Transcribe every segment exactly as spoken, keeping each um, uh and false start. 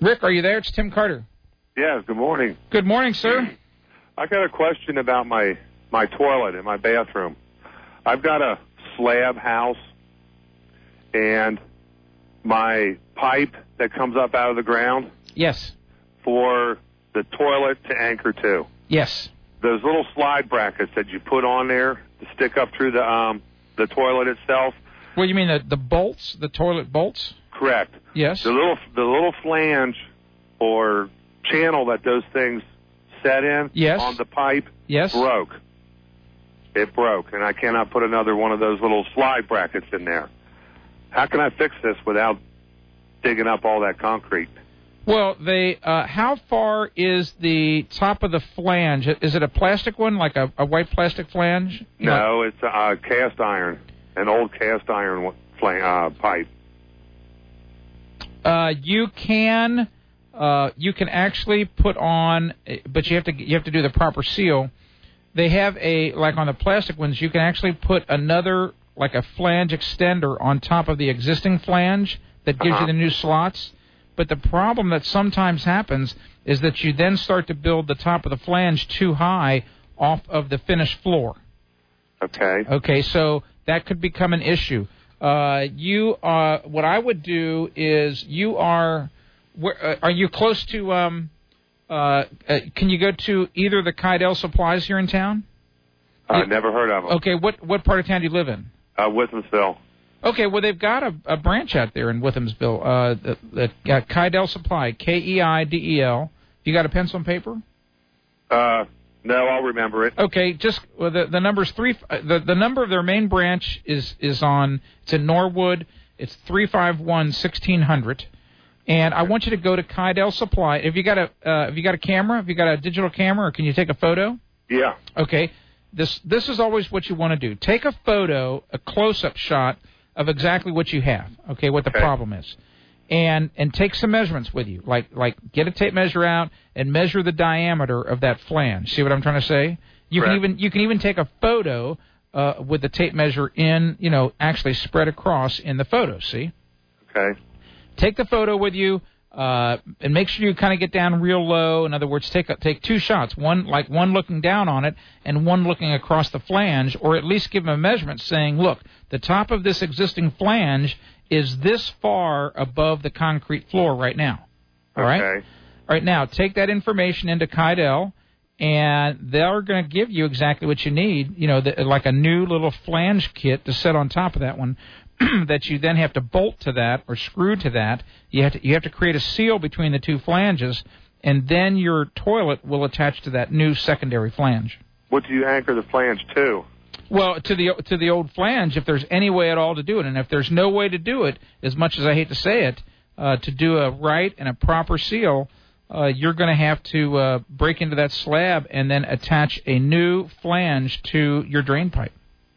Rick, are you there? It's Tim Carter. Yes, good morning. Good morning, sir. I got a question about my, my toilet in my bathroom. I've got a slab house, and my pipe that comes up out of the ground. Yes. For the toilet to anchor to. Yes. Those little slide brackets that you put on there to stick up through the um the toilet itself. What, you mean the the bolts, the toilet bolts? Correct. Yes. The little the little flange or channel that those things set in yes. on the pipe yes. broke. It broke, and I cannot put another one of those little slide brackets in there. How can I fix this without digging up all that concrete? Well, they. Uh, how far is the top of the flange? Is it a plastic one, like a, a white plastic flange? You no, know? It's a uh, cast iron, an old cast iron flange, uh, pipe. Uh, you can, uh, you can actually put on, but you have to you have to do the proper seal. They have a like on the plastic ones. You can actually put another like a flange extender on top of the existing flange that gives uh-huh. you the new slots. But the problem that sometimes happens is that you then start to build the top of the flange too high off of the finished floor. Okay. Okay, so that could become an issue. Uh, you, uh, what I would do is you are, where, uh, are you close to? Um, uh, uh, can you go to either the Kydell supplies here in town? I uh, never heard of them. Okay, what what part of town do you live in? Uh, Withamsville. Okay, well, they've got a, a branch out there in Withamsville, uh, the, the uh, Kydell Supply, K E I D E L. You got a pencil and paper? Uh, no, I'll remember it. Okay, just well, the the number's three. The the number of their main branch is is on. It's in Norwood. It's three five one sixteen hundred. And I want you to go to Kydell Supply. Have you got a uh, have you got a camera? Have you got a digital camera, or can you take a photo? Yeah. Okay. This this is always what you want to do. Take a photo, a close-up shot of exactly what you have, okay, what the okay. problem is. And and take some measurements with you. Like like get a tape measure out and measure the diameter of that flange. See what I'm trying to say? You Correct. can even you can even take a photo uh, with the tape measure in, you know, actually spread across in the photo, see? Okay. Take the photo with you. Uh, and make sure you kind of get down real low. In other words, take a, take two shots, one like one looking down on it and one looking across the flange, or at least give them a measurement saying, look, the top of this existing flange is this far above the concrete floor right now. All right? Okay. All right, now take that information into Kydell, and they're going to give you exactly what you need, you know, the, like a new little flange kit to set on top of that one. That you then have to bolt to that or screw to that. You have to you have to create a seal between the two flanges, and then your toilet will attach to that new secondary flange. What do you anchor the flange to? Well, to the to the old flange, if there's any way at all to do it, and if there's no way to do it, as much as I hate to say it, uh, to do a right and a proper seal, uh, you're going to have to uh, break into that slab and then attach a new flange to your drain pipe.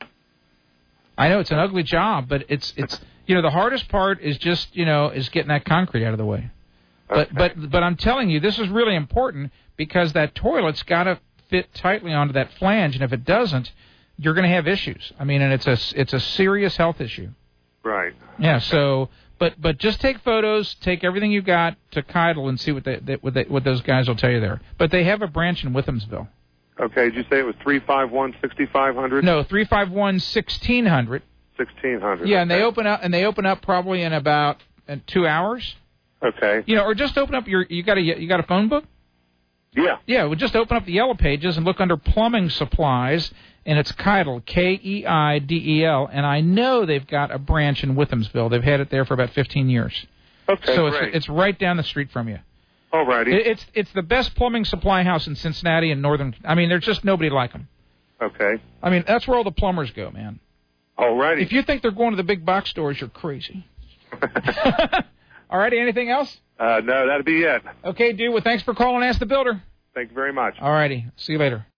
I know it's an ugly job, but it's it's you know the hardest part is just you know is getting that concrete out of the way. Okay. But but but I'm telling you, this is really important because that toilet's got to fit tightly onto that flange, and if it doesn't, you're going to have issues. I mean, and it's a it's a serious health issue. Right. Yeah. So, but but just take photos, take everything you got to Kydell and see what they, they, what, they, what those guys will tell you there. But they have a branch in Withamsville. Okay, did you say it was three five one sixty-five hundred? No, three five one sixteen hundred. sixteen hundred. Yeah, okay. and they open up and they open up probably in about in two hours. Okay. You know, or just open up your you got a you got a phone book? Yeah. Yeah, well, just open up the Yellow Pages and look under plumbing supplies, and it's Kydell, K E I D E L, and I know they've got a branch in Withamsville. They've had it there for about fifteen years. Okay, so great. it's it's right down the street from you. All righty. It, it's it's the best plumbing supply house in Cincinnati and northern. I mean, there's just nobody like them. Okay. I mean, that's where all the plumbers go, man. All righty. If you think they're going to the big box stores, you're crazy. All righty, anything else? Uh, no, that'd be it. Okay, dude. Well, thanks for calling Ask the Builder. Thank you very much. All righty. See you later.